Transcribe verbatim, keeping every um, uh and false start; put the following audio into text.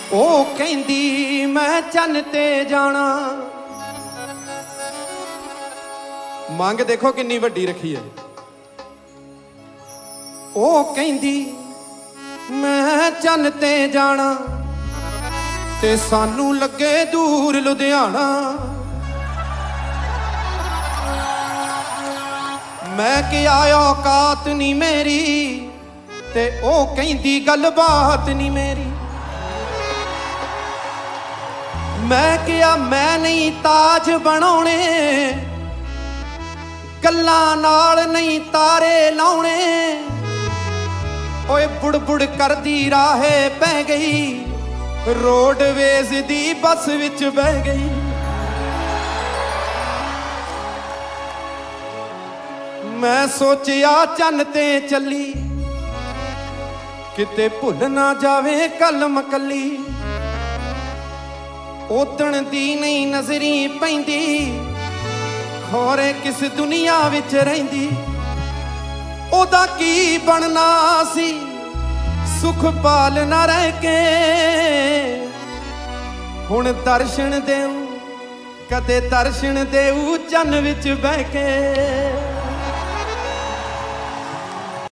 ਉਹ ਕਹਿੰਦੀ ਮੈਂ ਚੰਨ ਤੇ ਜਾਣਾ। ਮੰਗ ਦੇਖੋ ਕਿੰਨੀ ਵੱਡੀ ਰੱਖੀ ਹੈ। ਉਹ ਕਹਿੰਦੀ ਮੈਂ ਚੰਨ ਤੇ ਜਾਣਾ ਤੇ ਸਾਨੂੰ ਲੱਗੇ ਦੂਰ ਲੁਧਿਆਣਾ। ਮੈਂ ਕਿਹਾ ਔਕਾਤ ਨੀ ਮੇਰੀ ਤੇ ਉਹ ਕਹਿੰਦੀ ਗੱਲਬਾਤ ਨੀ ਮੇਰੀ। ਮੈਂ ਕਿਹਾ ਮੈਂ ਨਹੀਂ ਤਾਜ ਬਣਾਉਣੇ, ਗੱਲਾਂ ਨਾਲ ਨਹੀਂ ਤਾਰੇ ਲਾਉਣੇ। ਓਏ ਬੁੜਬੁੜ ਕਰਦੀ ਰਾਹੇ ਪੈ ਗਈ, ਰੋਡਵੇਜ਼ ਦੀ ਬੱਸ ਵਿੱਚ ਬਹਿ ਗਈ। ਮੈਂ ਸੋਚਿਆ ਚੰਨ ਤੇ ਚੱਲੀ, ਕਿਤੇ ਭੁੱਲ ਨਾ ਜਾਵੇ ਕਲਮ ਕੱਲੀ। ਉਦਣ ਦੀ ਨਹੀਂ ਨਜ਼ਰੀ ਪੈਂਦੀ, ਖੋਰੇ ਕਿਸ ਦੁਨੀਆ ਵਿੱਚ ਰਹਿੰਦੀ। ਉਹਦਾ ਕੀ ਬਣਨਾ ਸੀ ਸੁਖ ਪਾਲ ਨਾ ਰਹਿ ਕੇ। ਹੁਣ ਦਰਸ਼ਨ ਦੇਉ ਕਦੇ ਦਰਸ਼ਨ ਦੇਉ ਚੰਨ ਵਿੱਚ ਬਹਿ ਕੇ।